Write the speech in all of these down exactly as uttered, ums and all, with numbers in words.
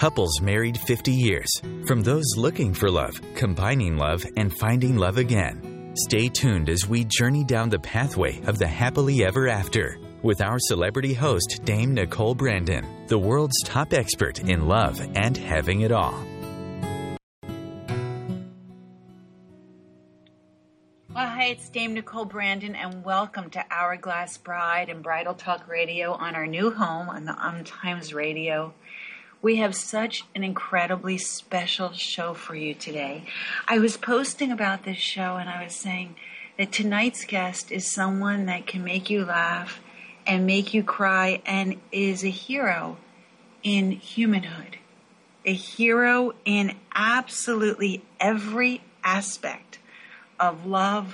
Couples married fifty years. From those looking for love, combining love, and finding love again. Stay tuned as we journey down the pathway of the happily ever after with our celebrity host, Dame Nicole Brandon, the world's top expert in love and having it all. Well, hi, it's Dame Nicole Brandon, and welcome to Hourglass Bride and Bridal Talk Radio on our new home on the Um Times Radio. We have such an incredibly special show for you today. I was posting about this show and I was saying that tonight's guest is someone that can make you laugh and make you cry and is a hero in humanhood. A hero in absolutely every aspect of love,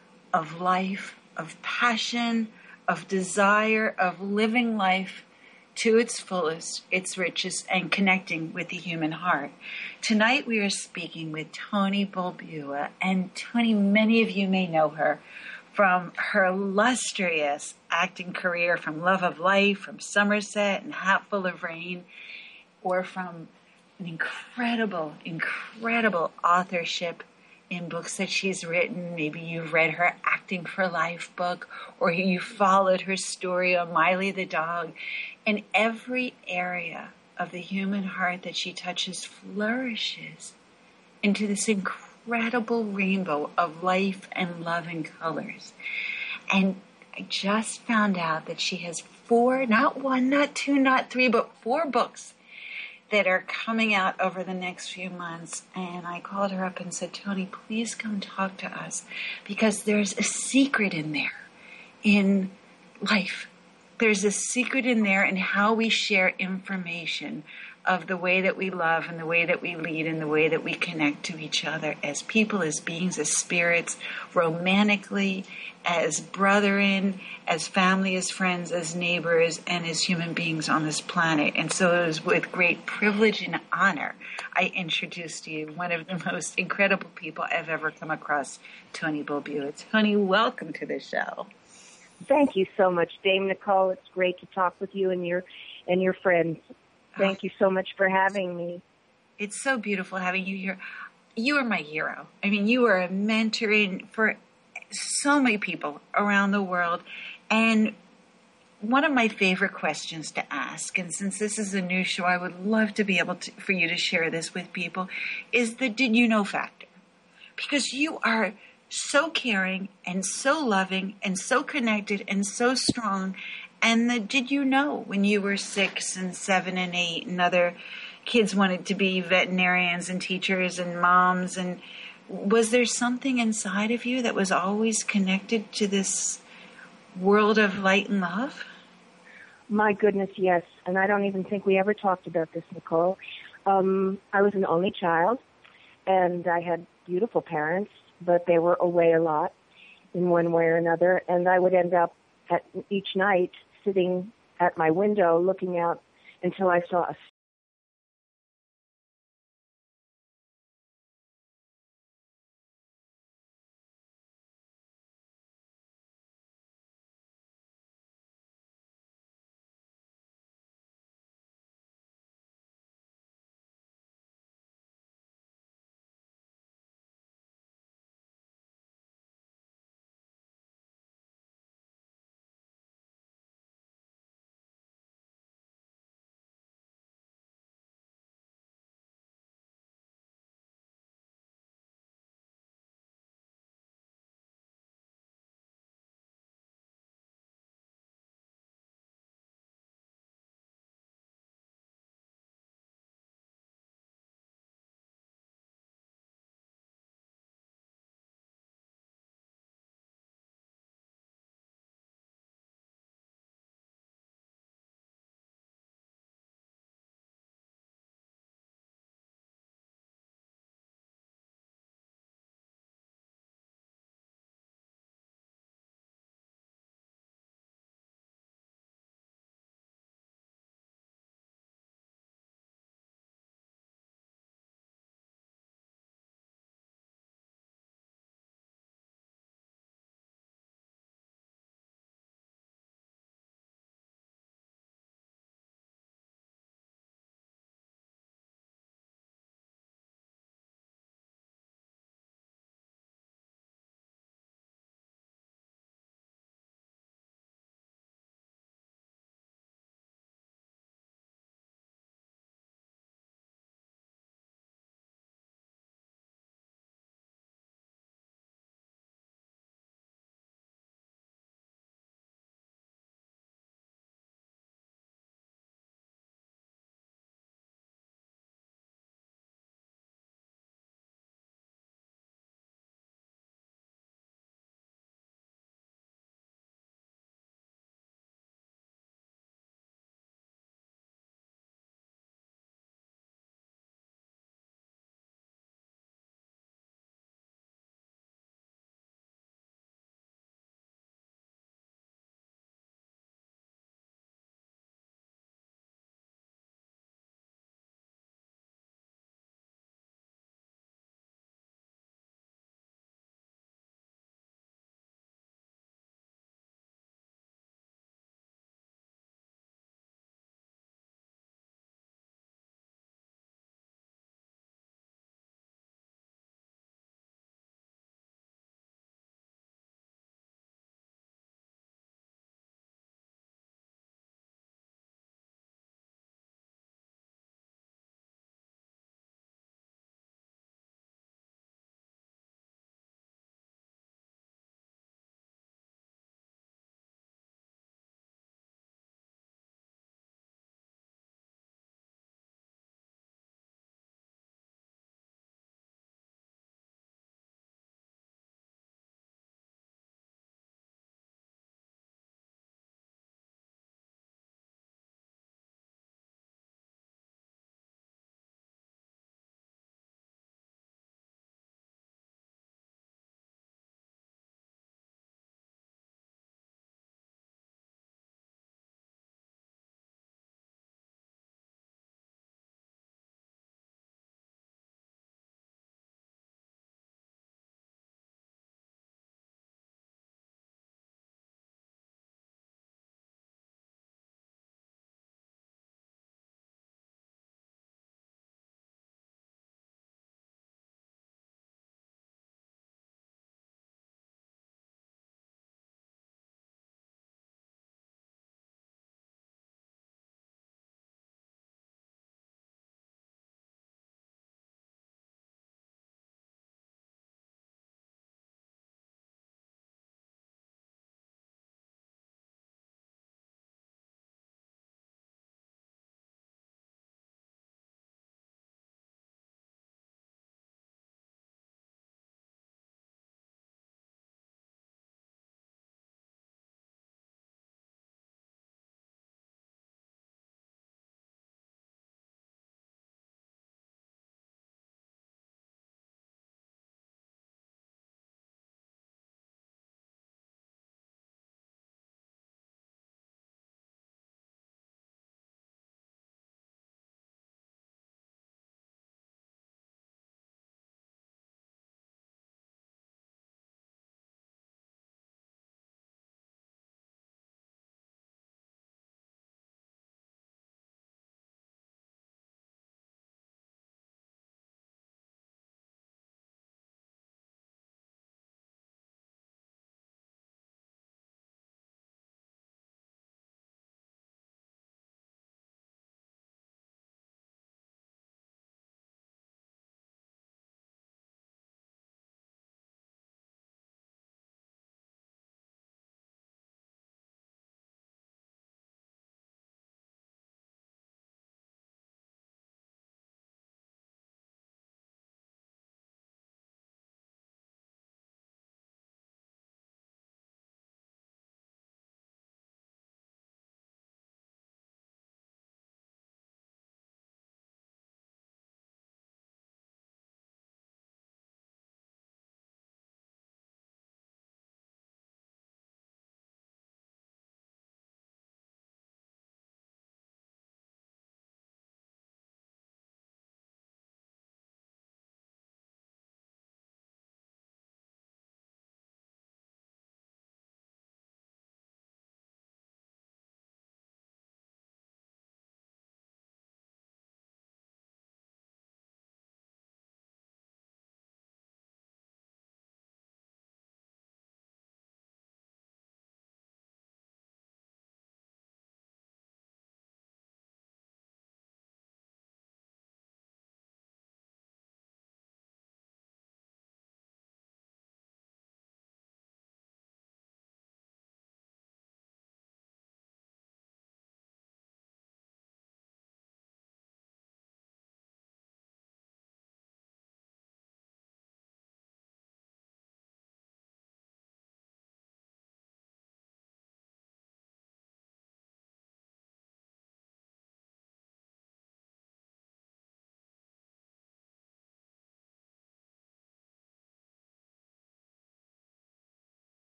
of life, of passion, of desire, of living life to its fullest, its richest, and connecting with the human heart. Tonight we are speaking with Toni Bulbua, and Toni, many of you may know her from her illustrious acting career from Love of Life, from Somerset and Hatful of Rain, or from an incredible, incredible authorship in books that she's written. Maybe you've read her Acting for Life book, or you followed her story on Miley the dog. In every area of the human heart that she touches flourishes into this incredible rainbow of life and love and colors. And I just found out that she has four, not one, not two, not three, but four books that are coming out over the next few months. And I called her up and said, Toni, please come talk to us, because there's a secret in there in life. There's a secret in there in how we share information of the way that we love and the way that we lead and the way that we connect to each other as people, as beings, as spirits, romantically, as brethren, as family, as friends, as neighbors, and as human beings on this planet. And so it was with great privilege and honor I introduced to you one of the most incredible people I've ever come across, Toni Bulbua. Toni, welcome to the show. Thank you so much, Dame Nicole. It's great to talk with you and your and your friends. Thank you so much for having me. It's so beautiful having you here. You are my hero. I mean, you are a mentor in, for so many people around the world. And one of my favorite questions to ask, and since this is a new show, I would love to be able to, for you to share this with people, is the did you know factor. Because you are so caring and so loving and so connected and so strong. And the, did you know when you were six and seven and eight and other kids wanted to be veterinarians and teachers and moms, and was there something inside of you that was always connected to this world of light and love? My goodness, yes. And I don't even think we ever talked about this, Nicole. Um, I was an only child, and I had beautiful parents, but they were away a lot in one way or another, and I would end up at each night sitting at my window looking out until I saw a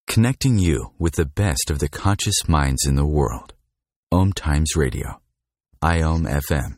connecting you with the best of the conscious minds in the world. Om Times Radio. I O M F M.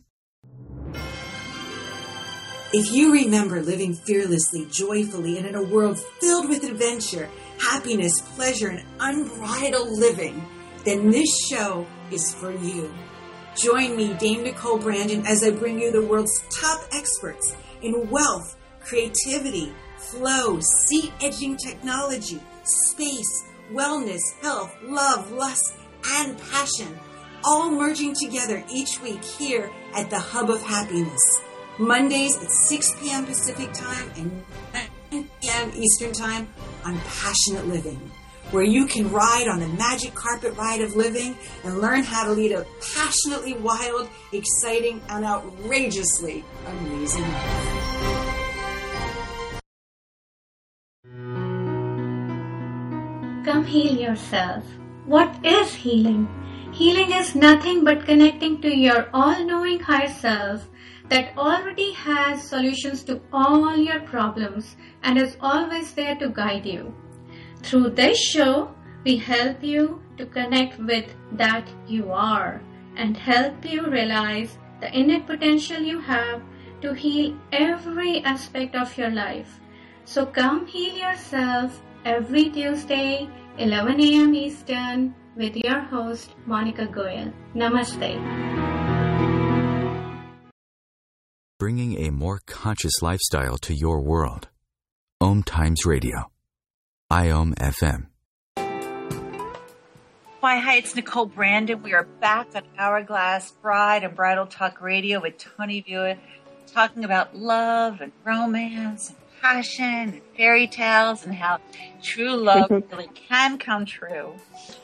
If you remember living fearlessly, joyfully, and in a world filled with adventure, happiness, pleasure, and unbridled living, then this show is for you. Join me, Dame Nicole Brandon, as I bring you the world's top experts in wealth, creativity, flow, sea-edging technology, space, wellness, health, love, lust, and passion, all merging together each week here at the Hub of Happiness. Mondays at six p.m. Pacific Time and nine p.m. Eastern Time on Passionate Living, where you can ride on the magic carpet ride of living and learn how to lead a passionately wild, exciting, and outrageously amazing life. Come heal yourself. What is healing? Healing is nothing but connecting to your all-knowing higher self that already has solutions to all your problems and is always there to guide you. Through this show, we help you to connect with that you are and help you realize the innate potential you have to heal every aspect of your life. So come heal yourself every Tuesday, eleven a.m. Eastern, with your host, Monica Goyal. Namaste. Bringing a more conscious lifestyle to your world. Om Times Radio. I O M F M. Why, hi, it's Nicole Brandon. We are back on Hourglass Bride and Bridal Talk Radio with Tony Vua, talking about love and romance and passion and fairy tales and how true love really can come true.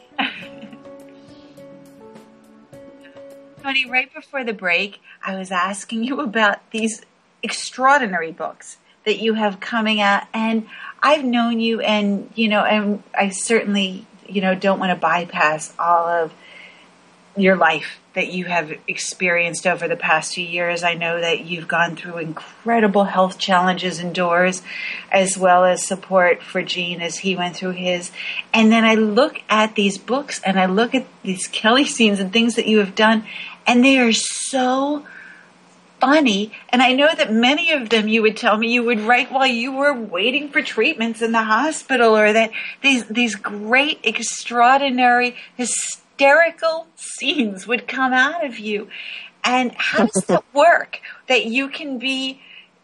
Tony, right before the break, I was asking you about these extraordinary books that you have coming out, and I've known you, and you know, and I certainly, you know, don't want to bypass all of your life that you have experienced over the past few years. I know that you've gone through incredible health challenges indoors, as well as support for Gene as he went through his. And then I look at these books and I look at these Kelly scenes and things that you have done, and they are so funny. And I know that many of them you would tell me you would write while you were waiting for treatments in the hospital, or that these these great, extraordinary, hysterical scenes would come out of you. And how does that work, that you can be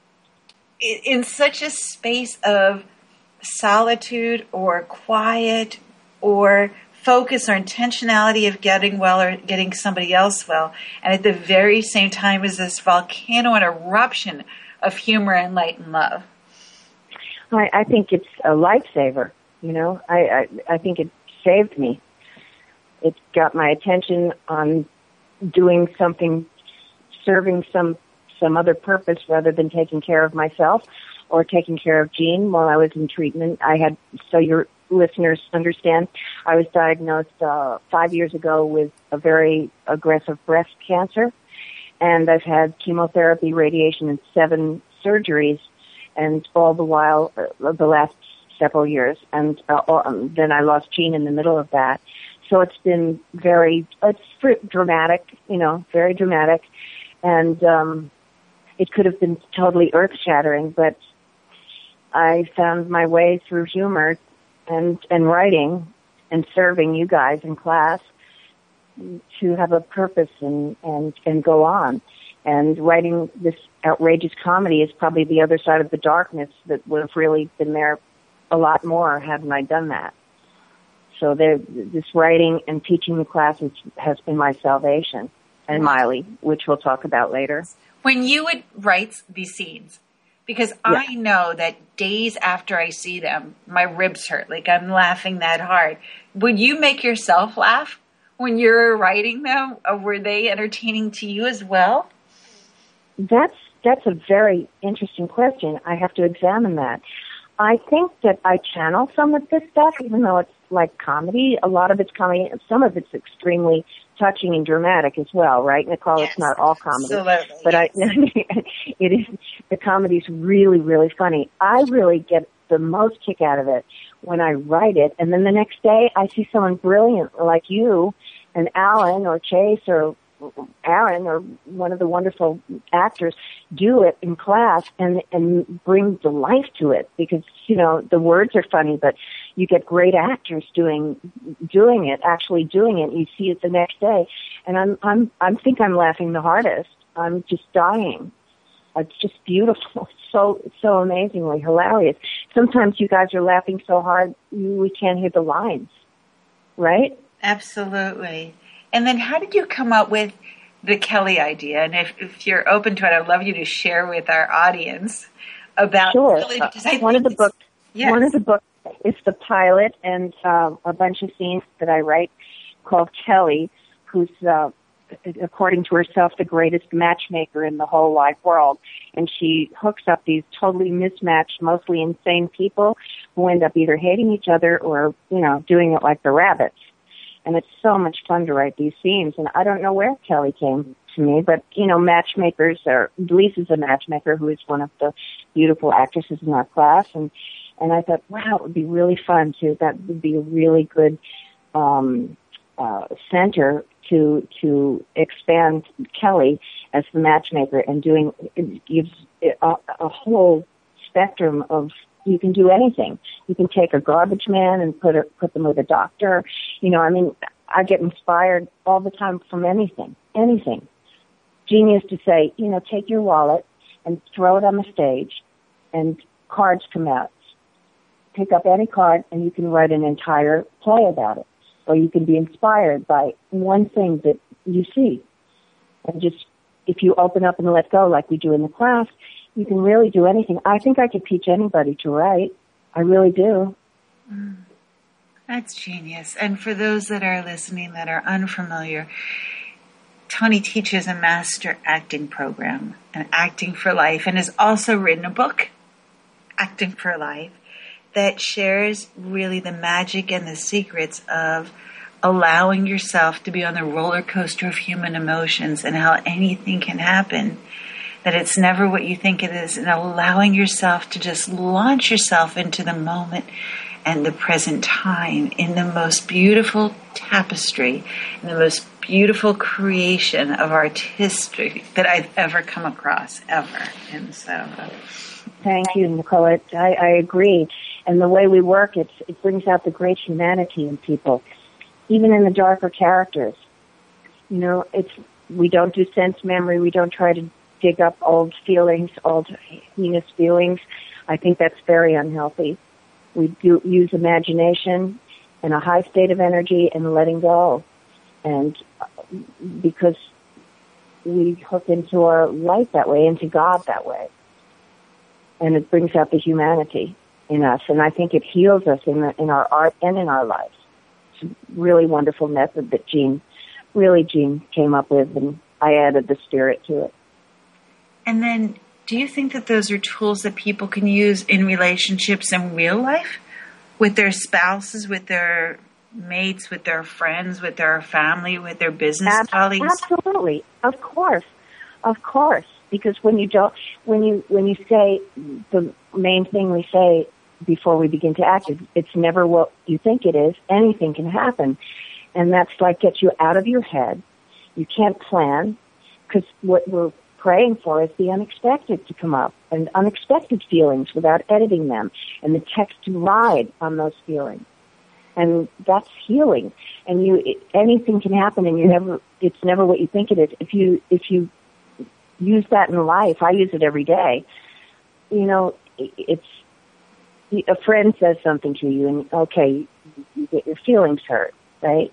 in such a space of solitude or quiet or focus or intentionality of getting well or getting somebody else well, and at the very same time as this volcano and eruption of humor and light and love? I, I think it's a lifesaver. You know, I, I I think it saved me. It got my attention on doing something, serving some some other purpose rather than taking care of myself or taking care of Gene while I was in treatment. I had, so your listeners understand, I was diagnosed uh, five years ago with a very aggressive breast cancer, and I've had chemotherapy, radiation, and seven surgeries, and all the while, uh, the last several years, and uh, um, then I lost Gene in the middle of that. So it's been very, it's dramatic, you know, very dramatic, and um, it could have been totally earth-shattering, but I found my way through humor and, and writing and serving you guys in class to have a purpose and, and, and go on. And writing this outrageous comedy is probably the other side of the darkness that would have really been there a lot more hadn't I done that. So there, this writing and teaching the classes has been my salvation. And Miley, which we'll talk about later. When you would write these scenes, because yeah. I know that days after I see them, my ribs hurt, like I'm laughing that hard. Would you make yourself laugh when you're writing them? Or were they entertaining to you as well? That's that's a very interesting question. I have to examine that. I think that I channel some of this stuff, even though it's like comedy. A lot of it's comedy. Some of it's extremely touching and dramatic as well, right, Nicole? Yes, it's not all comedy. absolutely. But yes. I, it is, the comedy's really, really funny. I really get the most kick out of it when I write it, and then the next day I see someone brilliant like you and Alan or Chase or Aaron or one of the wonderful actors do it in class and and bring the life to it, because you know the words are funny, but you get great actors doing doing it, actually doing it. You see it the next day, and I'm I'm I think I'm laughing the hardest. I'm just dying. It's just beautiful. It's so it's so amazingly hilarious. Sometimes you guys are laughing so hard you, we can't hear the lines, right? Absolutely. And then how did you come up with the Kelly idea? And if, if you're open to it, I'd love you to share with our audience about sure. Kelly. Because I one of the books. Yes. One of the books is the pilot and uh, a bunch of scenes that I write called Kelly, who's uh, according to herself the greatest matchmaker in the whole wide world, and she hooks up these totally mismatched, mostly insane people who end up either hating each other or you know doing it like the rabbits. And it's so much fun to write these scenes. And I don't know where Kelly came to me, but, you know, matchmakers are, Lisa's a matchmaker who is one of the beautiful actresses in our class. And, and I thought, wow, it would be really fun to, that would be a really good, um, uh, center to, to expand Kelly as the matchmaker and doing, it gives a, a whole spectrum of, you can do anything. You can take a garbage man and put a, put them with a doctor. You know, I mean, I get inspired all the time from anything, anything. Jean used to say, you know, take your wallet and throw it on the stage, and cards come out. Pick up any card, and you can write an entire play about it. Or you can be inspired by one thing that you see. And just, if you open up and let go like we do in the class, you can really do anything. I think I could teach anybody to write. I really do. Mm. That's genius. And for those that are listening that are unfamiliar, Toni teaches a master acting program, an Acting for Life, and has also written a book, Acting for Life, that shares really the magic and the secrets of allowing yourself to be on the roller coaster of human emotions and how anything can happen. That it's never what you think it is, and allowing yourself to just launch yourself into the moment and the present time in the most beautiful tapestry, in the most beautiful creation of artistry that I've ever come across, ever. And so, thank you, Nicole. I, I agree. And the way we work, it's, it brings out the great humanity in people, even in the darker characters. You know, it's we don't do sense memory. We don't try to dig up old feelings, old heinous feelings. I think that's very unhealthy. We do use imagination and a high state of energy and letting go. And because we hook into our light that way, into God that way. And it brings out the humanity in us. And I think it heals us in, the, in our art and in our lives. It's a really wonderful method that Jean, really Jean came up with, and I added the spirit to it. And then, do you think that those are tools that people can use in relationships in real life? With their spouses, with their mates, with their friends, with their family, with their business Ab- colleagues? Absolutely. Of course. Of course. Because when you don't, when you, when you say, the main thing we say before we begin to act is, it's never what you think it is. Anything can happen. And that's like get you out of your head. You can't plan, because what we're praying for is the unexpected to come up, and unexpected feelings without editing them, and the text to ride on those feelings. And that's healing. And you, it, anything can happen, and you never, it's never what you think it is. If you, if you use that in life, I use it every day. You know, it's, a friend says something to you, and okay, you get your feelings hurt, right?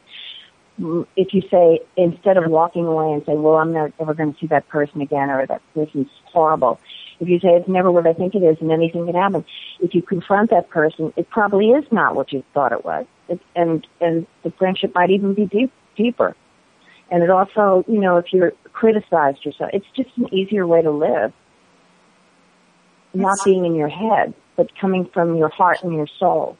If you say, instead of walking away and say, well, I'm not ever going to see that person again, or that person's horrible, if you say, it's never what I think it is, and anything can happen, if you confront that person, it probably is not what you thought it was. It, and, and the friendship might even be deep, deeper. And it also, you know, if you're criticized yourself, it's just an easier way to live. Not being in your head, but coming from your heart and your soul.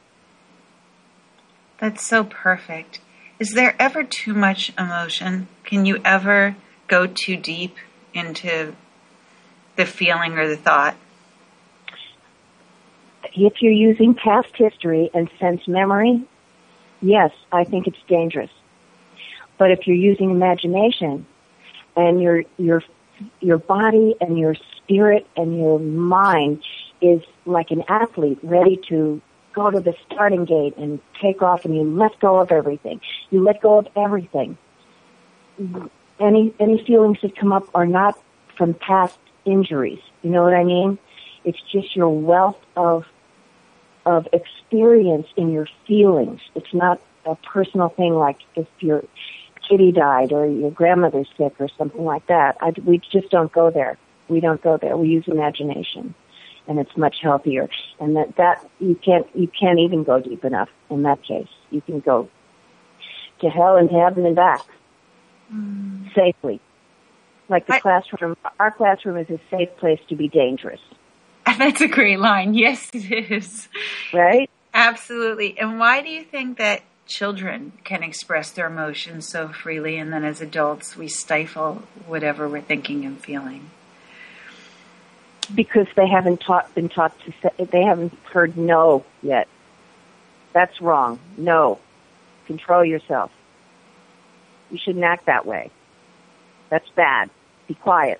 That's so perfect. Is there ever too much emotion? Can you ever go too deep into the feeling or the thought? if you're using past history and sense memory, yes, I think it's dangerous. But if you're using imagination and your your your body and your spirit and your mind is like an athlete ready to go to the starting gate and take off, and you let go of everything. You let go of everything. Any any feelings that come up are not from past injuries. You know what I mean? It's just your wealth of of experience in your feelings. It's not a personal thing like if your kitty died or your grandmother's sick or something like that. I, we just don't go there. We don't go there. We use imagination, and it's much healthier. And that, that you can't you can't even go deep enough in that case. You can go to hell and to heaven and back mm. safely. Like the I, classroom, our classroom is a safe place to be dangerous. That's a great line. Yes, it is. Right? Absolutely. And why do you think that children can express their emotions so freely, and then as adults we stifle whatever we're thinking and feeling? Because they haven't taught, been taught to say, they haven't heard no yet. That's wrong. No. Control yourself. You shouldn't act that way. That's bad. Be quiet.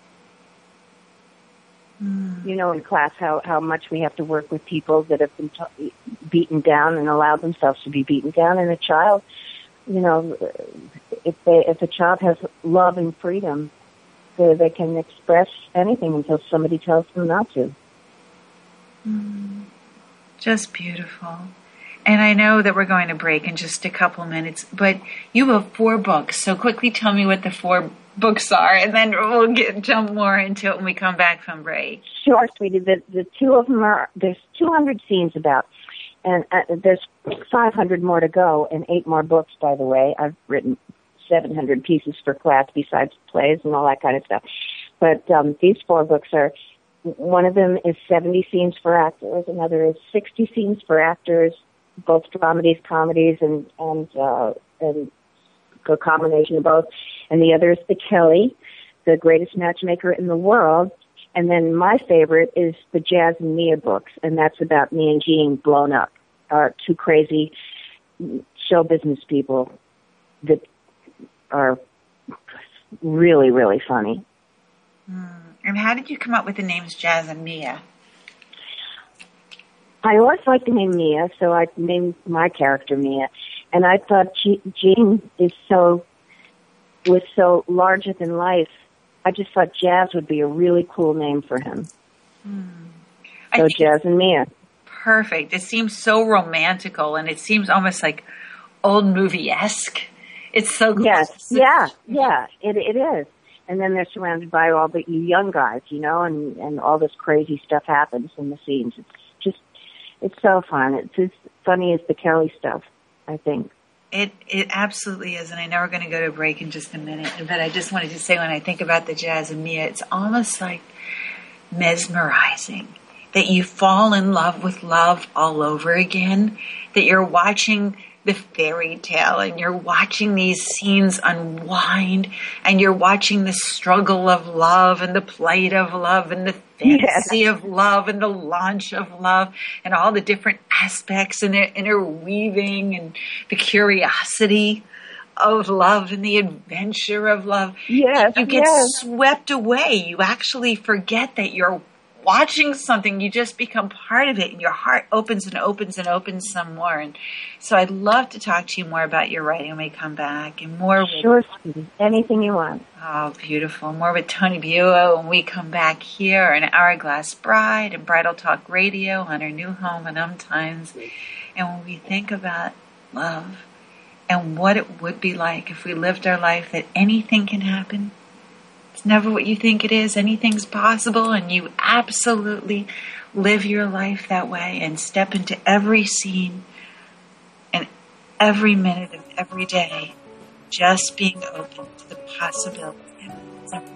Mm. You know in class how, how much we have to work with people that have been t- beaten down and allowed themselves to be beaten down. And a child, you know, if they, if a child has love and freedom, they, they can express anything until somebody tells them not to. Mm. Just beautiful. And I know that we're going to break in just a couple minutes, but you have four books. So quickly tell me what the four books are, and then we'll get jump more into it when we come back from break. Sure, sweetie. The, the two of them are, there's two hundred scenes about, and uh, there's five hundred more to go, and eight more books, by the way. I've written seven hundred pieces for class besides plays and all that kind of stuff. But um, these four books are, one of them is seventy scenes for actors, another is sixty scenes for actors, both dramedies, comedies, and and uh, and a combination of both. And the other is the Kelly, the greatest matchmaker in the world. And then my favorite is the Jazz and Mia books, and that's about me and Jean blown up, uh, two crazy show business people that are really, really funny. Mm. And how did you come up with the names Jazz and Mia? I always liked the name Mia, so I named my character Mia. And I thought Jean is so, was so larger than life. I just thought Jazz would be a really cool name for him. Mm. So Jazz and Mia. Perfect. It seems so romantical, and it seems almost like old movie-esque. It's so close. Yes, yeah, yeah, it it is. And then they're surrounded by all the young guys, you know, and, and all this crazy stuff happens in the scenes. It's just, it's so fun. It's as funny as the Kelly stuff, I think. It it absolutely is, and I know we're going to go to a break in just a minute, but I just wanted to say when I think about the Jazz and Mia, it's almost like mesmerizing, that you fall in love with love all over again, that you're watching the fairy tale and you're watching these scenes unwind and you're watching the struggle of love and the plight of love and the fantasy yeah. of love and the launch of love and all the different aspects and their interweaving and the curiosity of love and the adventure of love. Yes, you get yes. swept away. You actually forget that you're watching something. You just become part of it, and your heart opens and opens and opens some more. And so I'd love to talk to you more about your writing when we come back, and more with, sure, anything you want. Oh, beautiful. More with Tony Buono when we come back here on Hourglass Bride and Bridal Talk Radio on our new home in Um Times. And when we think about love and what it would be like if we lived our life that anything can happen. It's never what you think it is. Anything's possible, and you absolutely live your life that way and step into every scene and every minute of every day just being open to the possibility of something.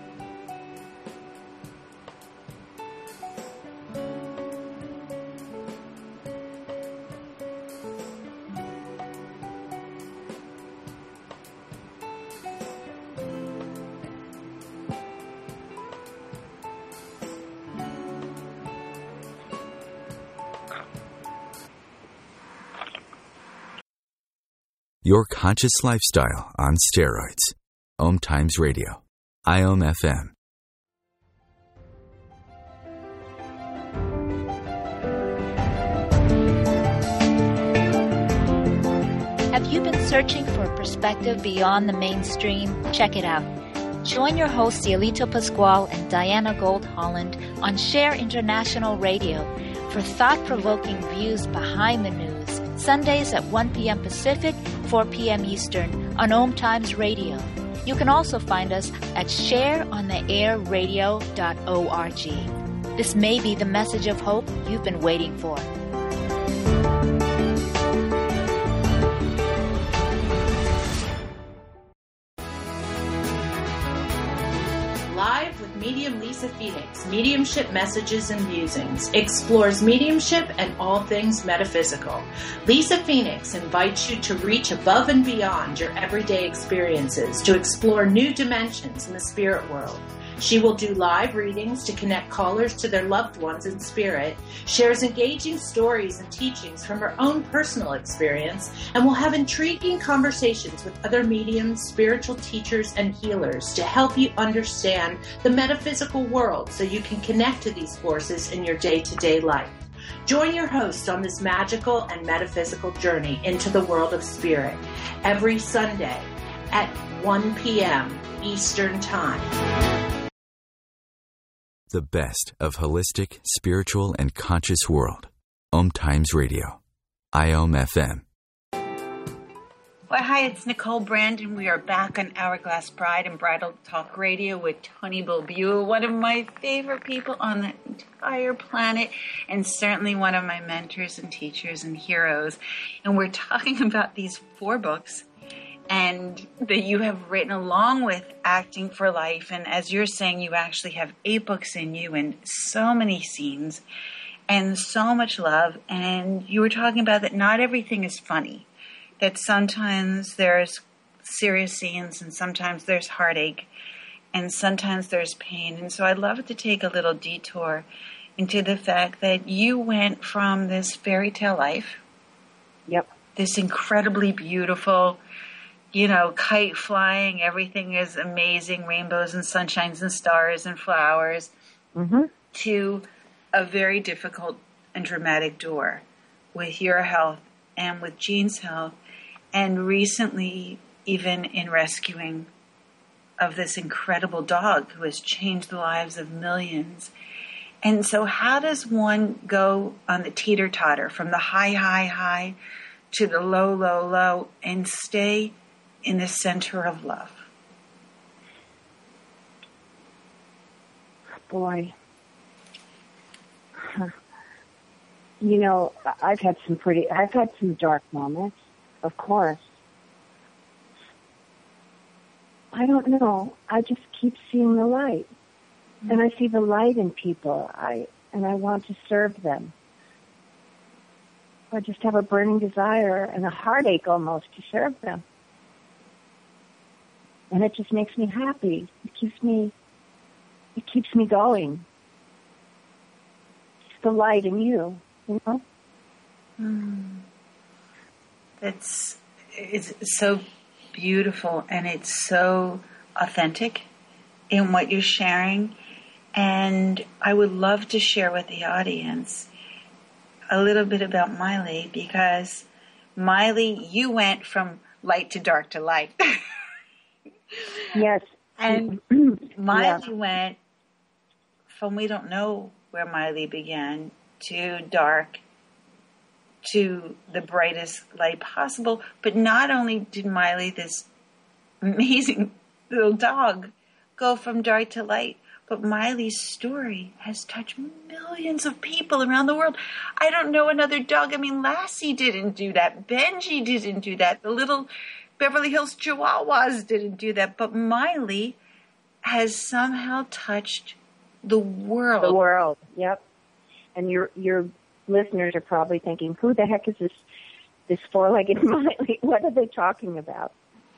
Your conscious lifestyle on steroids. Om Times Radio. I O M F M. Have you been searching for a perspective beyond the mainstream? Check it out. Join your hosts Cielito Pascual and Diana Gold Holland on Share International Radio for thought-provoking views behind the news, Sundays at one p.m. Pacific, four p.m. Eastern on Om Times Radio. You can also find us at share on the air radio dot org. This may be the message of hope you've been waiting for. Live with Medium Lisa Phoenix, Mediumship Messages and Musings, explores mediumship and all things metaphysical. Lisa Phoenix invites you to reach above and beyond your everyday experiences, to explore new dimensions in the spirit world. She will do live readings to connect callers to their loved ones in spirit, shares engaging stories and teachings from her own personal experience, and will have intriguing conversations with other mediums, spiritual teachers, and healers to help you understand the metaphysical world so you can connect to these forces in your day-to-day life. Join your host on this magical and metaphysical journey into the world of spirit every Sunday at one p.m. Eastern Time. The best of holistic, spiritual, and conscious world. Om Times Radio. I O M F M. Well, hi, it's Nicole Brandon. We are back on Hourglass Bride and Bridal Talk Radio with Tony Bilbua, one of my favorite people on the entire planet, and certainly one of my mentors and teachers and heroes. And we're talking about these four books and that you have written along with Acting for Life. And as you're saying, you actually have eight books in you and so many scenes and so much love. And you were talking about that not everything is funny, that sometimes there's serious scenes and sometimes there's heartache and sometimes there's pain. And so I'd love to take a little detour into the fact that you went from this fairy tale life, Yep. this incredibly beautiful, you know, kite flying, everything is amazing, rainbows and sunshines and stars and flowers, Mm-hmm. to a very difficult and dramatic door with your health and with Jean's health, and recently even in rescuing of this incredible dog who has changed the lives of millions. And so how does one go on the teeter-totter from the high, high, high to the low, low, low and stay in the center of love? Boy. Huh. You know, I've had some pretty, I've had some dark moments, of course. I don't know. I just keep seeing the light. Mm-hmm. And I see the light in people. I and I want to serve them. I just have a burning desire and a heartache almost to serve them. And it just makes me happy. It keeps me, it keeps me going. It's the light in you, you know? Mm. It's, it's so beautiful and it's so authentic in what you're sharing. And I would love to share with the audience a little bit about Miley, because Miley, you went from light to dark to light. Yes. And Miley yeah. went from we don't know where Miley began to dark to the brightest light possible. But not only did Miley, this amazing little dog, go from dark to light, but Miley's story has touched millions of people around the world. I don't know another dog. I mean, Lassie didn't do that. Benji didn't do that. The little Beverly Hills Chihuahuas didn't do that. But Miley has somehow touched the world. The world, yep. And your your listeners are probably thinking, who the heck is this, this four-legged Miley? What are they talking about?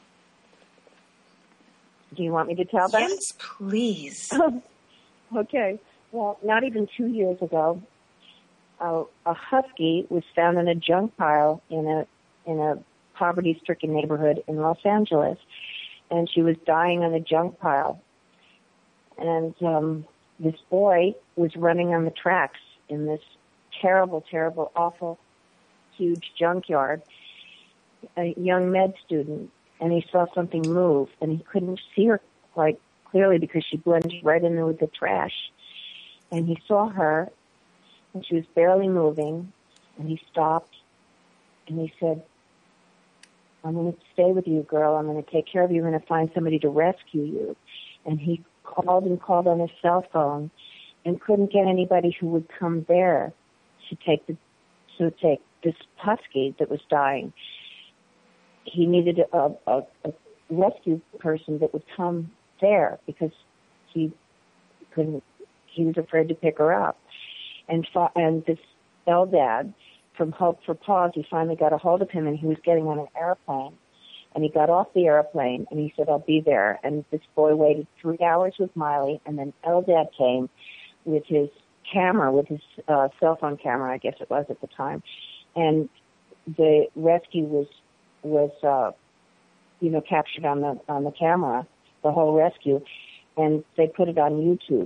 Do you want me to tell them? Yes, please. Okay. Well, not even two years ago, uh, a husky was found in a junk pile in a in a poverty-stricken neighborhood in Los Angeles, and she was dying on a junk pile. And um, this boy was running on the tracks in this terrible, terrible, awful, huge junkyard, a young med student, and he saw something move, and he couldn't see her quite clearly because she blended right in with the trash. And he saw her, and she was barely moving, and he stopped, and he said, I'm going to stay with you, girl. I'm going to take care of you. I'm going to find somebody to rescue you. And he called and called on his cell phone and couldn't get anybody who would come there to take the to take this husky that was dying. He needed a, a, a rescue person that would come there because he couldn't. He was afraid to pick her up. And and this Eldad from Hope for Paws, he finally got a hold of him, and he was getting on an airplane. And he got off the airplane, and he said, I'll be there. And this boy waited three hours with Miley, and then Eldad came with his camera, with his uh, cell phone camera, I guess it was at the time. And the rescue was, was uh, you know, captured on the on the camera, the whole rescue. And they put it on YouTube.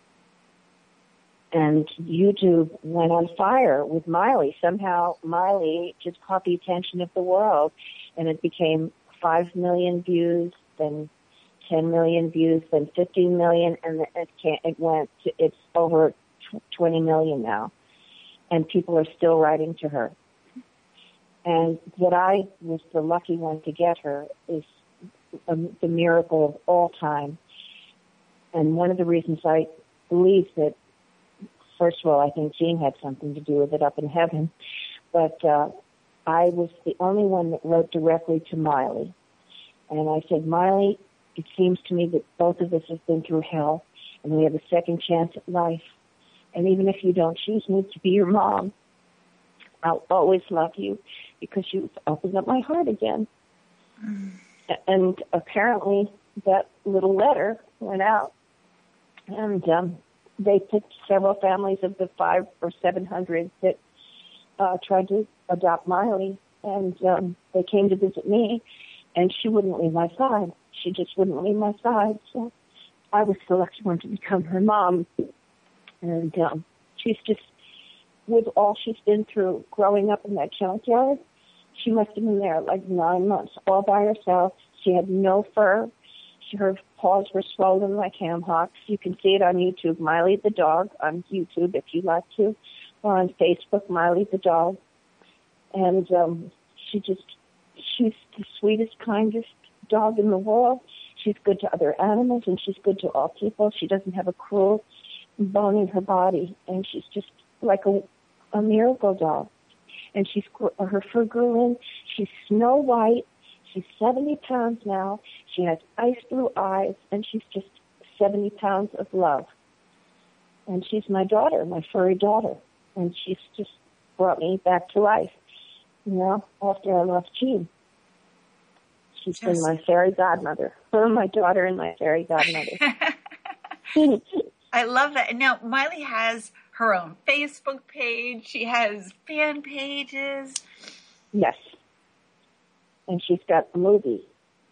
And YouTube went on fire with Miley. Somehow Miley just caught the attention of the world, and it became five million views, then ten million views, then fifteen million, and it, can't, it went to, it's over twenty million now. And people are still writing to her. And that I was the lucky one to get her is a, the miracle of all time. And one of the reasons I believe that, first of all, I think Gene had something to do with it up in heaven. But uh, I was the only one that wrote directly to Miley. And I said, Miley, it seems to me that both of us have been through hell, and we have a second chance at life. And even if you don't choose me to be your mom, I'll always love you because you've opened up my heart again. Mm. And apparently that little letter went out, and um, they picked several families of the five or seven hundred that uh, tried to adopt Miley, and um, they came to visit me, and she wouldn't leave my side. She just wouldn't leave my side, so I was the lucky one to become her mom. And um, she's just, with all she's been through growing up in that junkyard, she must have been there like nine months all by herself. She had no fur. She, her paws were swollen like ham hocks. You can see it on YouTube, Miley the dog, on YouTube if you like to, or on Facebook, Miley the dog. And um, she just, she's the sweetest, kindest dog in the world. She's good to other animals, and she's good to all people. She doesn't have a cruel bone in her body, and she's just like a, a miracle dog. And she's her fur grew in. She's snow white. She's seventy pounds now. She has ice blue eyes, and she's just seventy pounds of love. And she's my daughter, my furry daughter. And she's just brought me back to life, you know, after I lost Gene. She's just been my fairy godmother. Her, my daughter, and my fairy godmother. I love that. And now Miley has her own Facebook page. She has fan pages. Yes. And she's got a movie.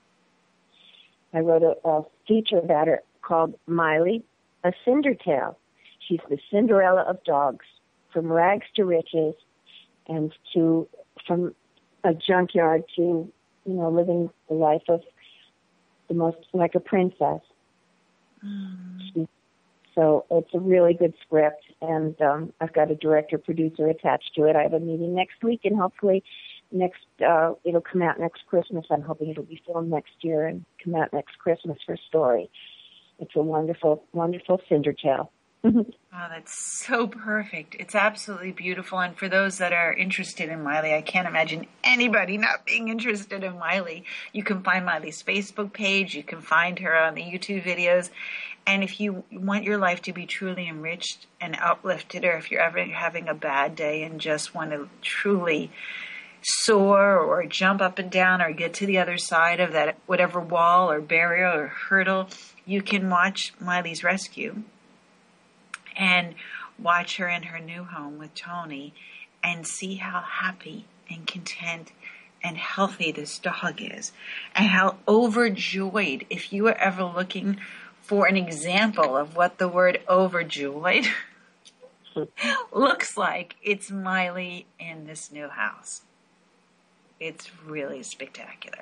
I wrote a, a feature about her called Miley, A Cinder Tale. She's the Cinderella of dogs, from rags to riches, and to from a junkyard to, you know, living the life of the most, like a princess. Mm. She, so it's a really good script, and um, I've got a director-producer attached to it. I have a meeting next week, and hopefully next uh, it'll come out next Christmas. I'm hoping it'll be filmed next year and come out next Christmas for Story. It's a wonderful, wonderful Cinder Tale. Oh, that's so perfect. It's absolutely beautiful. And for those that are interested in Miley, I can't imagine anybody not being interested in Miley. You can find Miley's Facebook page. You can find her on the YouTube videos. And if you want your life to be truly enriched and uplifted, or if you're ever having a bad day and just want to truly soar or jump up and down or get to the other side of that whatever wall or barrier or hurdle, you can watch Miley's Rescue and watch her in her new home with Tony and see how happy and content and healthy this dog is, and how overjoyed, if you were ever looking for an example of what the word overjoyed looks like, it's Miley in this new house. It's really spectacular.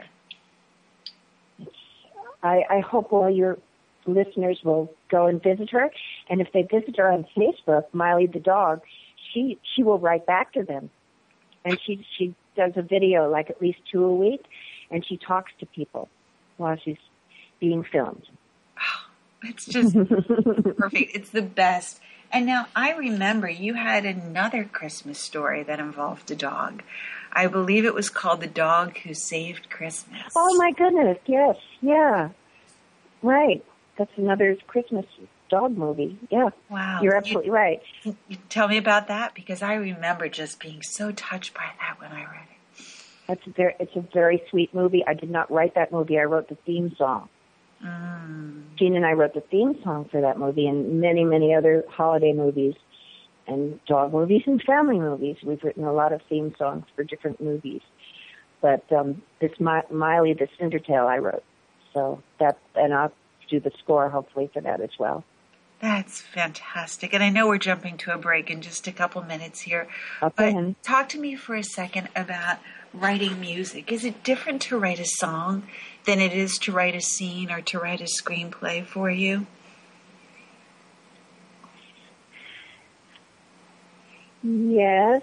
I, I hope all your listeners will go and visit her. And if they visit her on Facebook, Miley the dog, she she will write back to them. And she she does a video, like at least two a week, and she talks to people while she's being filmed. Oh, it's just perfect. It's the best. And now I remember you had another Christmas story that involved a dog. I believe it was called The Dog Who Saved Christmas. Oh, my goodness. Yes. Yeah. Right. That's another Christmas dog movie. Yeah. Wow. You're absolutely you, right. You tell me about that, because I remember just being so touched by that when I read it. That's a very, it's a very sweet movie. I did not write that movie. I wrote the theme song. Mm. Gene and I wrote the theme song for that movie and many, many other holiday movies and dog movies and family movies. We've written a lot of theme songs for different movies. But um, this Mi- Miley, the Cindertail, I wrote. So that, and I'll do the score hopefully for that as well. That's fantastic. And I know we're jumping to a break in just a couple minutes here. Okay. But talk to me for a second about writing music. Is it different to write a song than it is to write a scene or to write a screenplay for you? Yes.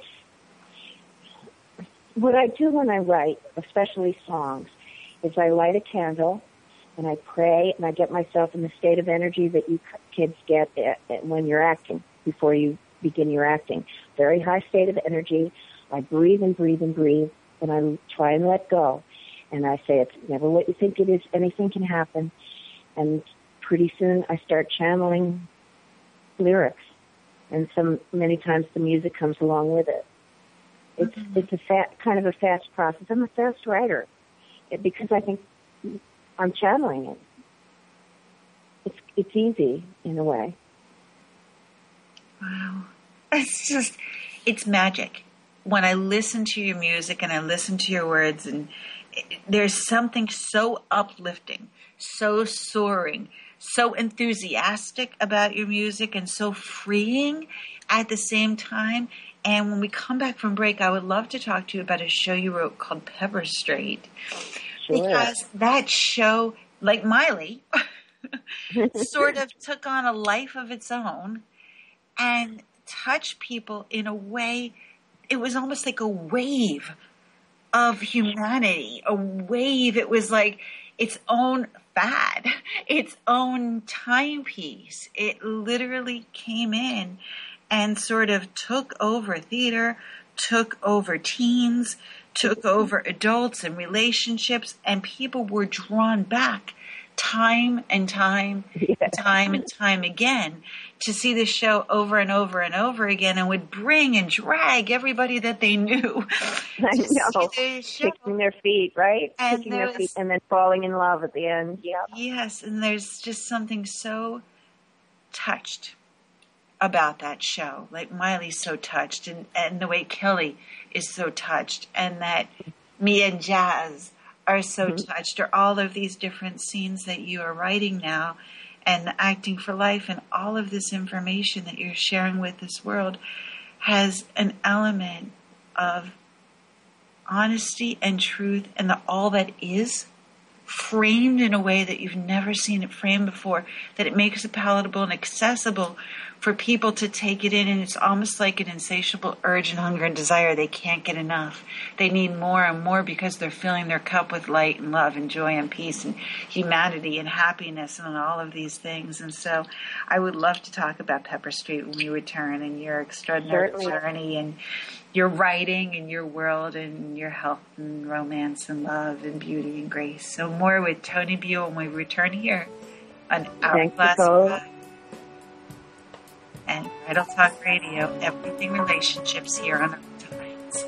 What I do when I write, especially songs, is I light a candle and I pray and I get myself in the state of energy that you kids get when you're acting, before you begin your acting. Very high state of energy. I breathe and breathe and breathe, and I try and let go. And I say, it's never what you think it is. Anything can happen. And pretty soon I start channeling lyrics. And some many times the music comes along with it. It's mm-hmm. it's a fat, kind of a fast process. I'm a fast writer it, because I think I'm channeling it. It's it's easy in a way. Wow, it's just it's magic. When I listen to your music and I listen to your words, and it, there's something so uplifting, so soaring, so enthusiastic about your music, and so freeing at the same time. And when we come back from break, I would love to talk to you about a show you wrote called Pepper Straight. Sure. Because that show, like Miley, sort of took on a life of its own and touched people in a way. It was almost like a wave of humanity, a wave. It was like its own fad, its own timepiece. It literally came in and sort of took over theater, took over teens, took over adults and relationships, and people were drawn back time and time yeah. and time and time again to see the show over and over and over again, and would bring and drag everybody that they knew. I know, kicking their feet, right? And kicking their was, feet and then falling in love at the end, yeah. Yes, and there's just something so touched about that show. Like Miley's so touched, and, and the way Kelly is so touched, and that Mia and Jazz are so mm-hmm. touched, or all of these different scenes that you are writing now, and the Acting for Life, and all of this information that you're sharing with this world has an element of honesty and truth, and the all that is framed in a way that you've never seen it framed before, that it makes it palatable and accessible for people to take it in. And it's almost like an insatiable urge and hunger and desire. They can't get enough. They need more and more because they're filling their cup with light and love and joy and peace and humanity and happiness and all of these things. And so I would love to talk about Pepper Street when we return, and your extraordinary Certainly. journey and your writing and your world and your health and romance and love and beauty and grace. So more with Toni Buell when we return here on Hourglass Bride and Bridal Talk Radio, Everything Relationships here on Earth Tonight.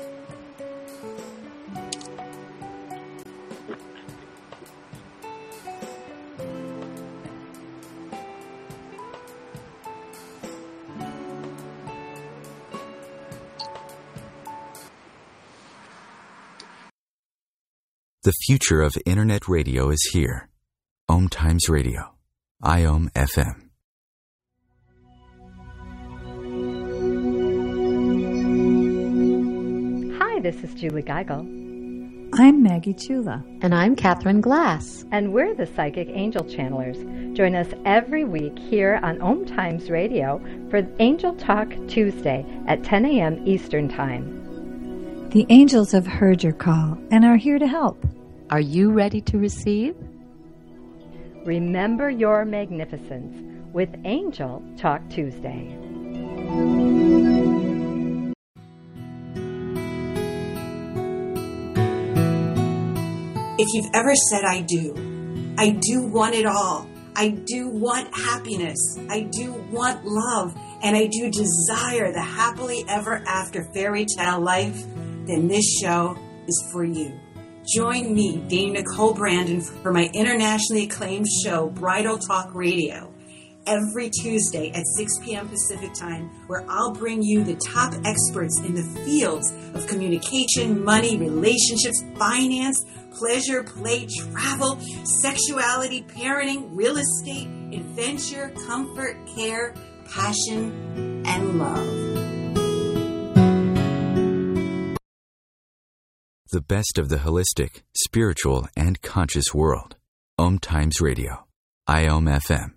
The future of Internet radio is here. Om Times Radio. I O M F M. Hi, this is Julie Geigel. I'm Maggie Chula. And I'm Catherine Glass. And we're the Psychic Angel Channelers. Join us every week here on Om Times Radio for Angel Talk Tuesday at ten a.m. Eastern Time. The angels have heard your call and are here to help. Are you ready to receive? Remember your magnificence with Angel Talk Tuesday. If you've ever said, I do, I do want it all. I do want happiness. I do want love. And I do desire the happily ever after fairy tale life, then this show is for you. Join me, Dame Nicole Brandon, for my internationally acclaimed show, Bridal Talk Radio, every Tuesday at six p.m. Pacific Time, where I'll bring you the top experts in the fields of communication, money, relationships, finance, pleasure, play, travel, sexuality, parenting, real estate, adventure, comfort, care, passion, and love. The best of the holistic, spiritual, and conscious world. Om Times Radio. I O M F M.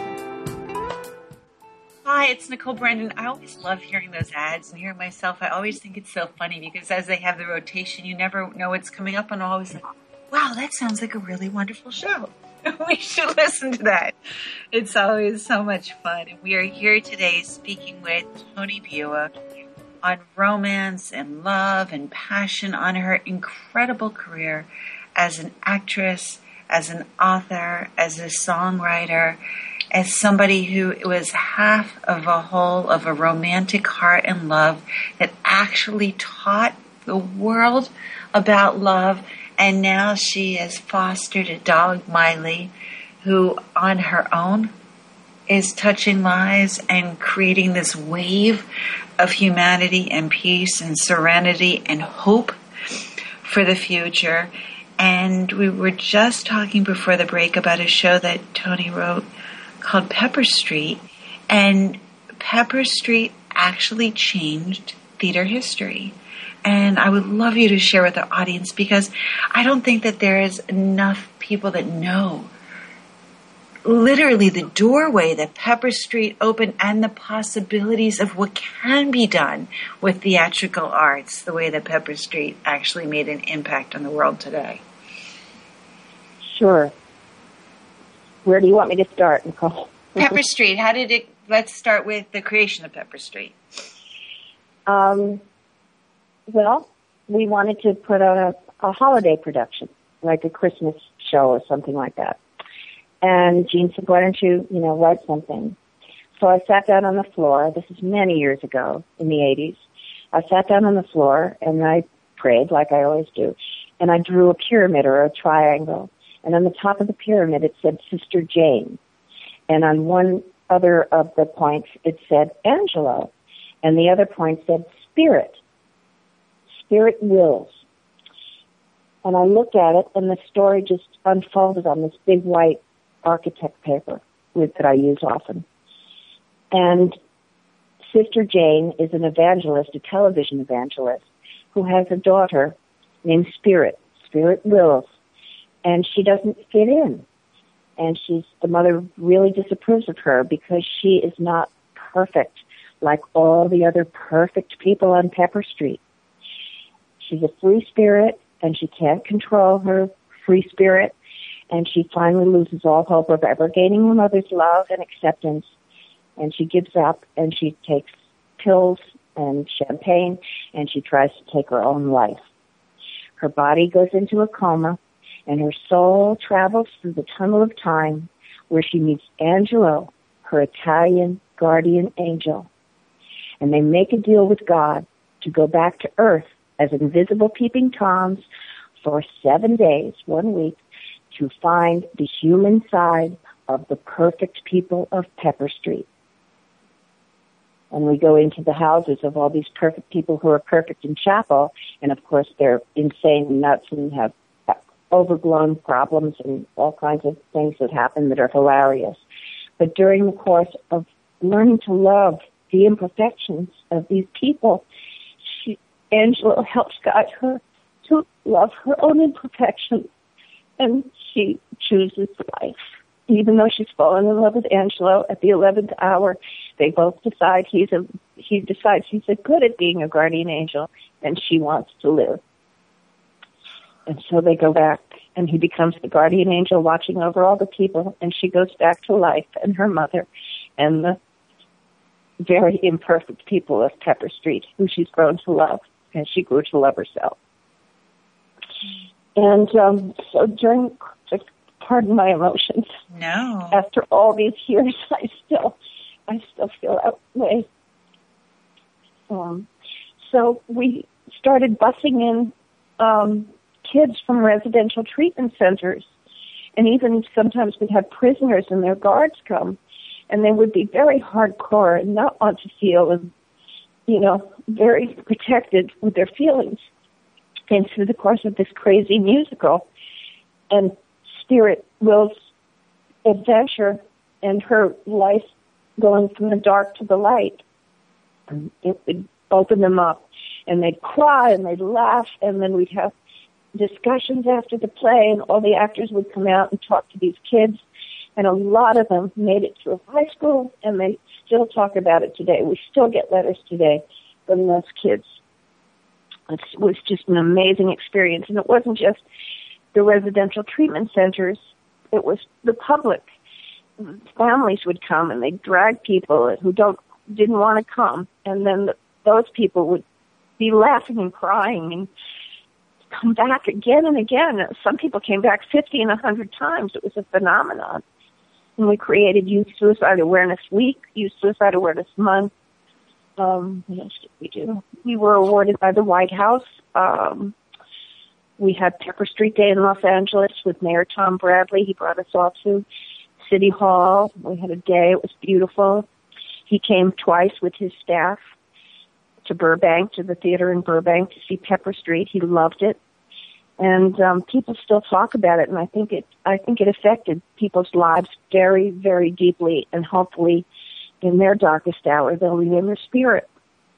Hi, it's Nicole Brandon. I always love hearing those ads and hearing myself. I always think it's so funny because as they have the rotation, you never know what's coming up, and I'm always like, wow, that sounds like a really wonderful show. We should listen to that. It's always so much fun. And we are here today speaking with Toni Bua on romance and love and passion, on her incredible career as an actress, as an author, as a songwriter, as somebody who was half of a whole of a romantic heart and love that actually taught the world about love. And now she has fostered a dog, Miley, who on her own is touching lives and creating this wave of humanity and peace and serenity and hope for the future. And we were just talking before the break about a show that Toni wrote called Pepper Street. And Pepper Street actually changed theater history. And I would love you to share with our audience, because I don't think that there is enough people that know literally the doorway that Pepper Street opened and the possibilities of what can be done with theatrical arts, the way that Pepper Street actually made an impact on the world today. Sure. Where do you want me to start, Nicole? Pepper Street, how did it, let's start with the creation of Pepper Street. Um, well, we wanted to put on a, a holiday production, like a Christmas show or something like that. And Gene said, why don't you, you know, write something? So I sat down on the floor. This is many years ago, in the eighties. I sat down on the floor, and I prayed, like I always do. And I drew a pyramid or a triangle. And on the top of the pyramid, it said Sister Jane. And on one other of the points, it said Angelo. And the other point said Spirit. Spirit wills. And I looked at it, and the story just unfolded on this big white architect paper with, that I use often. And Sister Jane is an evangelist, a television evangelist, who has a daughter named Spirit. Spirit wills. And she doesn't fit in. And she's, the mother really disapproves of her because she is not perfect like all the other perfect people on Pepper Street. She's a free spirit, and she can't control her free spirit, and she finally loses all hope of ever gaining her mother's love and acceptance, and she gives up, and she takes pills and champagne, and she tries to take her own life. Her body goes into a coma, and her soul travels through the tunnel of time, where she meets Angelo, her Italian guardian angel, and they make a deal with God to go back to Earth as invisible peeping Toms for seven days, one week, to find the human side of the perfect people of Pepper Street. And we go into the houses of all these perfect people who are perfect in chapel, and of course they're insane and nuts and have overblown problems and all kinds of things that happen that are hilarious. But during the course of learning to love the imperfections of these people, she, Angela helps guide her to love her own imperfections, and she chooses life. Even though she's fallen in love with Angelo at the eleventh hour, they both decide he's a he decides he's a good at being a guardian angel, and she wants to live. And so they go back, and he becomes the guardian angel watching over all the people, and she goes back to life and her mother and the very imperfect people of Pepper Street, who she's grown to love, and she grew to love herself. And um, so during, pardon my emotions. No. After all these years, I still, I still feel that way. Um, so we started busing in um, kids from residential treatment centers, and even sometimes we'd have prisoners and their guards come, and they would be very hardcore and not want to feel, and you know, very protected with their feelings. And through the course of this crazy musical and Spirit Will's adventure and her life going from the dark to the light, it would open them up, and they'd cry and they'd laugh, and then we'd have discussions after the play, and all the actors would come out and talk to these kids, and a lot of them made it through high school, and they still talk about it today. We still get letters today from those kids. It was just an amazing experience, and it wasn't just the residential treatment centers. It was the public. Families would come, and they'd drag people who don't didn't want to come, and then the, those people would be laughing and crying and come back again and again. Some people came back fifty and one hundred times. It was a phenomenon. And we created Youth Suicide Awareness Week, Youth Suicide Awareness Month. Um, what else did we do? We were awarded by the White House. Um, we had Pepper Street Day in Los Angeles with Mayor Tom Bradley. He brought us all to City Hall. We had a day. It was beautiful. He came twice with his staff to Burbank, to the theater in Burbank, to see Pepper Street. He loved it. And um, people still talk about it, and I think it I think it affected people's lives very, very deeply, and hopefully in their darkest hour, they'll remember Spirit.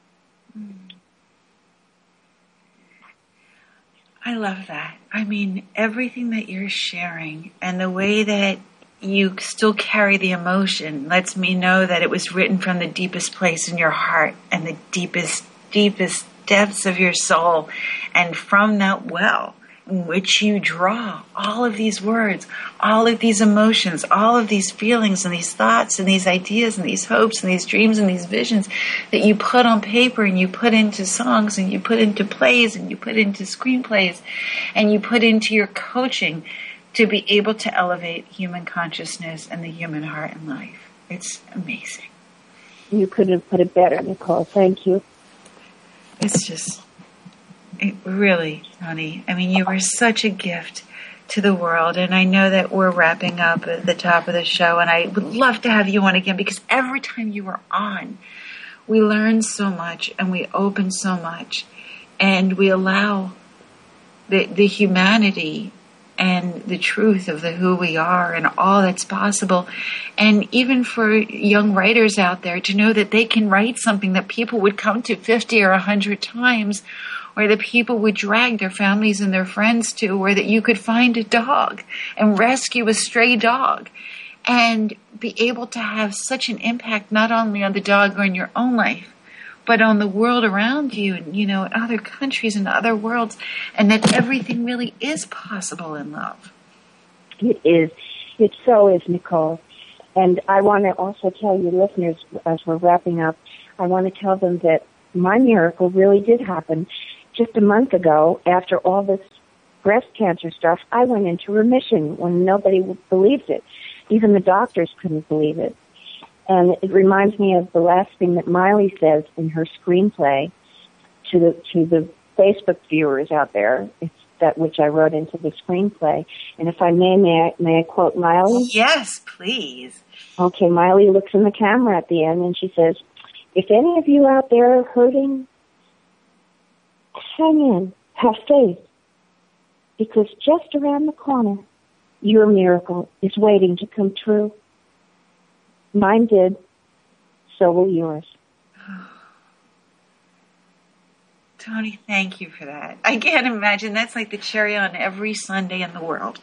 I love that. I mean, everything that you're sharing and the way that you still carry the emotion lets me know that it was written from the deepest place in your heart and the deepest, deepest depths of your soul. And from that well in which you draw all of these words, all of these emotions, all of these feelings and these thoughts and these ideas and these hopes and these dreams and these visions that you put on paper and you put into songs and you put into plays and you put into screenplays and you put into your coaching to be able to elevate human consciousness and the human heart and life. It's amazing. You couldn't have put it better, Nicole. Thank you. It's just... It really, honey. I mean, you were such a gift to the world, and I know that we're wrapping up at the top of the show, and I would love to have you on again, because every time you were on, we learn so much, and we open so much, and we allow the, the humanity and the truth of the who we are and all that's possible, and even for young writers out there to know that they can write something that people would come to fifty or one hundred times, or that people would drag their families and their friends to, or that you could find a dog and rescue a stray dog and be able to have such an impact not only on the dog or in your own life, but on the world around you and, you know, in other countries and other worlds, and that everything really is possible in love. It is. It so is, Nicole. And I want to also tell you listeners, as we're wrapping up, I want to tell them that my miracle really did happen. Just a month ago, after all this breast cancer stuff, I went into remission when nobody believed it. Even the doctors couldn't believe it. And it reminds me of the last thing that Miley says in her screenplay to the to the Facebook viewers out there. It's that which I wrote into the screenplay. And if I may, may I, may I quote Miley? Yes, please. Okay, Miley looks in the camera at the end and she says, "If any of you out there are hurting, hang in, have faith. because just around the corner, your miracle is waiting to come true. Mine did, so will yours. Tony, thank you for that. I can't imagine. That's like the cherry on every Sunday in the world.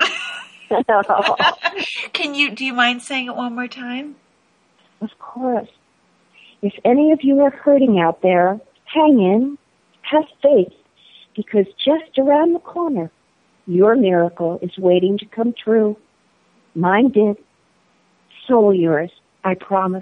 Can you, do you mind saying it one more time? Of course. If any of you are hurting out there, hang in, have faith, because just around the corner, your miracle is waiting to come true. Mine did. So will yours, I promise.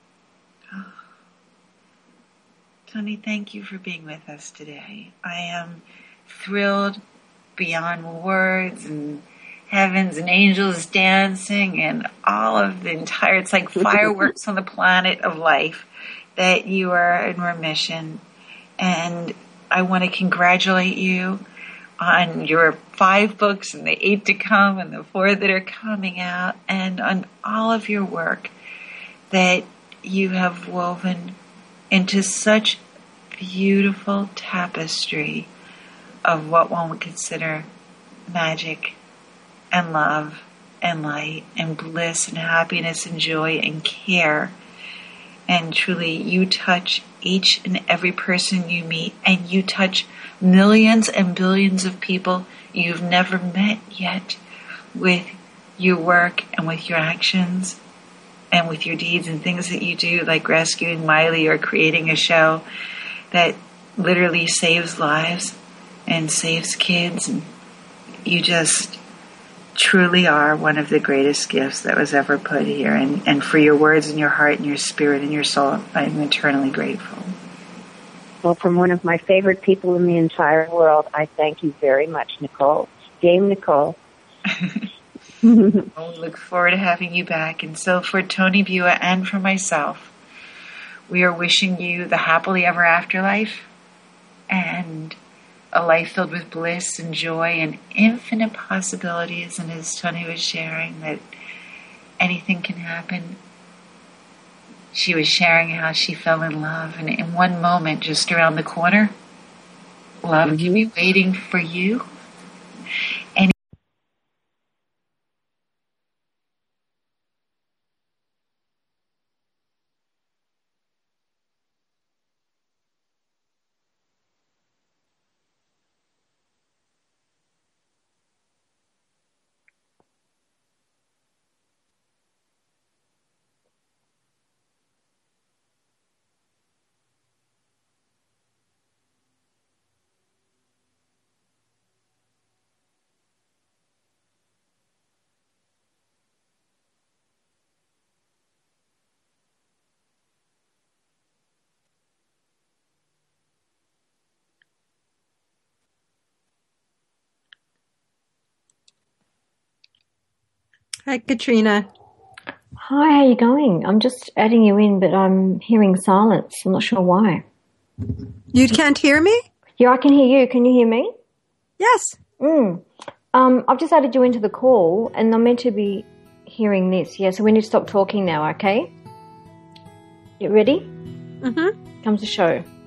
Tony, thank you for being with us today. I am thrilled beyond words, and heavens and angels dancing and all of the entire, it's like fireworks on the planet of life, that you are in remission. And I want to congratulate you on your five books and the eight to come and the four that are coming out, and on all of your work that you have woven into such beautiful tapestry of what one would consider magic and love and light and bliss and happiness and joy and care. And truly, you touch each and every person you meet, and you touch millions and billions of people you've never met yet with your work and with your actions and with your deeds and things that you do, like rescuing Miley or creating a show that literally saves lives and saves kids. And you just truly are one of the greatest gifts that was ever put here. And, and for your words and your heart and your spirit and your soul, I'm eternally grateful. Well, from one of my favorite people in the entire world, I thank you very much, Nicole. Dame Nicole. I look forward to having you back. And so for Tony Bua and for myself, we are wishing you the happily ever after life and a life filled with bliss and joy and infinite possibilities. And as Tony was sharing, that anything can happen. She was sharing how she fell in love, and in one moment, just around the corner, love mm-hmm. can be waiting for you. And Hi, Katrina. Hi, how are you going? I'm just adding you in, but I'm hearing silence. I'm not sure why. You can't hear me? Yeah, I can hear you. Can you hear me? Yes. Mm. Um, I've just added you into the call, and I'm meant to be hearing this. Yeah, so we need to stop talking now, okay? You ready? Mm-hmm. Comes the show.